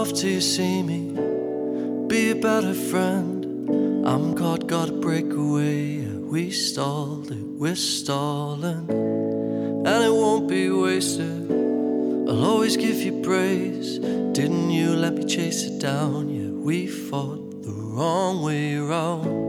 off till you see me. Be a better friend. I'm caught, gotta break away. We stalled it, we're stalling, and it won't be wasted. I'll always give you praise. Didn't you let me chase it down? Yeah, we fought the wrong way round.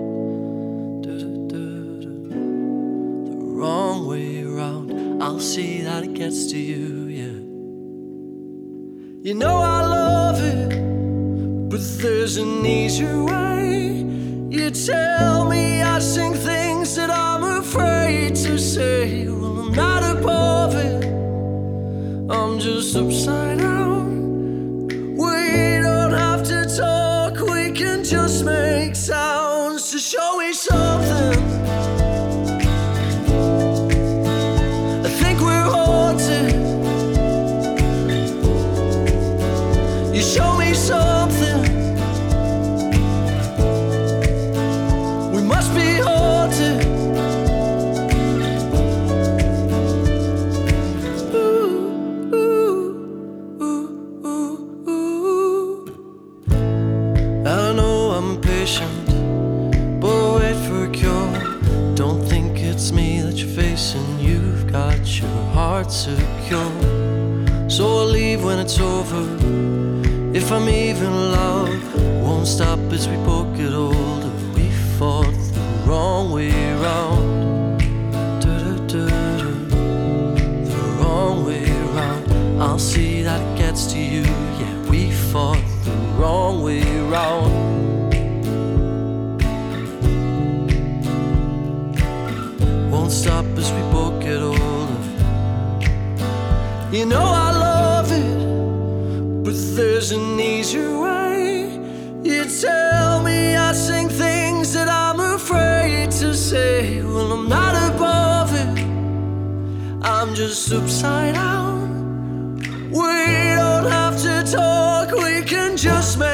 The wrong way round. I'll see that it gets to you, yeah. You know I love it, but there's an easier way. You tell me I sing things that I'm afraid to say. Well, I'm not above it, I'm just upside down. We don't have to talk, we can just make sounds to show me something. I think we're haunted. You show me something. We must be haunted. I know I'm patient, but wait for a cure. Don't think it's me that you're facing. You've got your heart secure. So I'll leave when it's over. If I'm even loud, won't stop as we both get older. We fought the wrong way round. The wrong way round. I'll see that it gets to you. Yeah, we fought the wrong way round. Won't stop as we both get older. You know I love it, but there's an easier way. You tell me I sing things that I'm afraid to say. Well, I'm not above it, I'm just upside down. We don't have to talk, we can just make